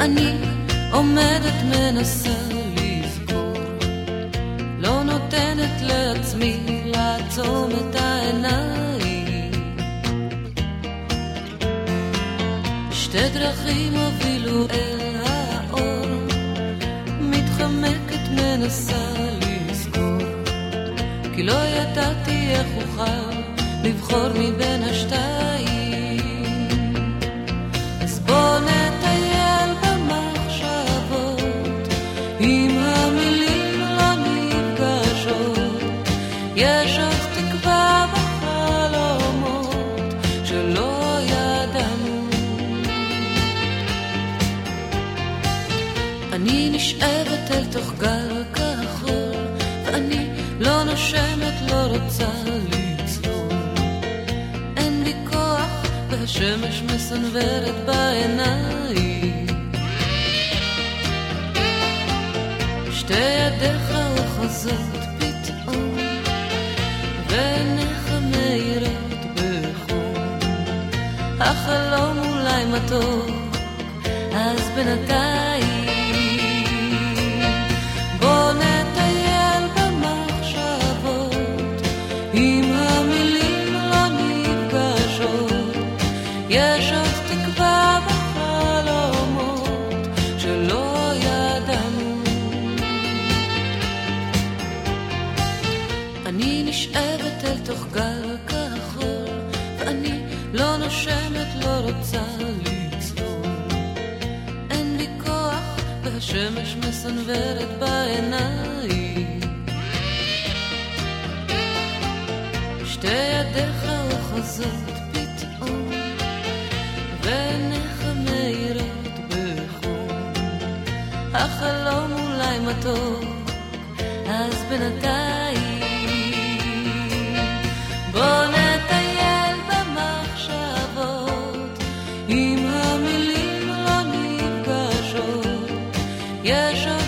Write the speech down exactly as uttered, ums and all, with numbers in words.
ואני עומדת מנסה לזכור, לא נותנת לעצמי לעצום את העיניים. שתי דרכים הובילו אל האור, מתחמקת מנסה לזכור, כי לא ידעתי איך אוכל לבחור מבין השתיים. אז בוא נטייל במחשבות, אם המילים לא נפגשות, יש עוד תקווה בחלומות שלא ידענו. אני נשאבת אל תוך גל כחול, ואני לא נושמת, לא רוצה לצלול. אין לי כוח והשמש מסנוורת בעיניים. שתי ידיך אוחזות פתאום, ועיניך מאירות בחום. החלום אולי מתוק, אז בינתיים בוא נטייל במחשבות, אם המילים לא נפגשות, יש עוד תקווה בחלומות שלא ידענו. אני נשאבת אל תוך גל כחול, ואני לא נושמת, לא רוצה לצלול. אין לי כוח והשמש מסנוורת בעיניים. שתי ידיך אוחזות פתאום, ועיניך מאירות בחום. החלום אולי מתוק, אז בינתיים בוא נטייל במחשבות, אם המילים לא נפגשות, יש עוד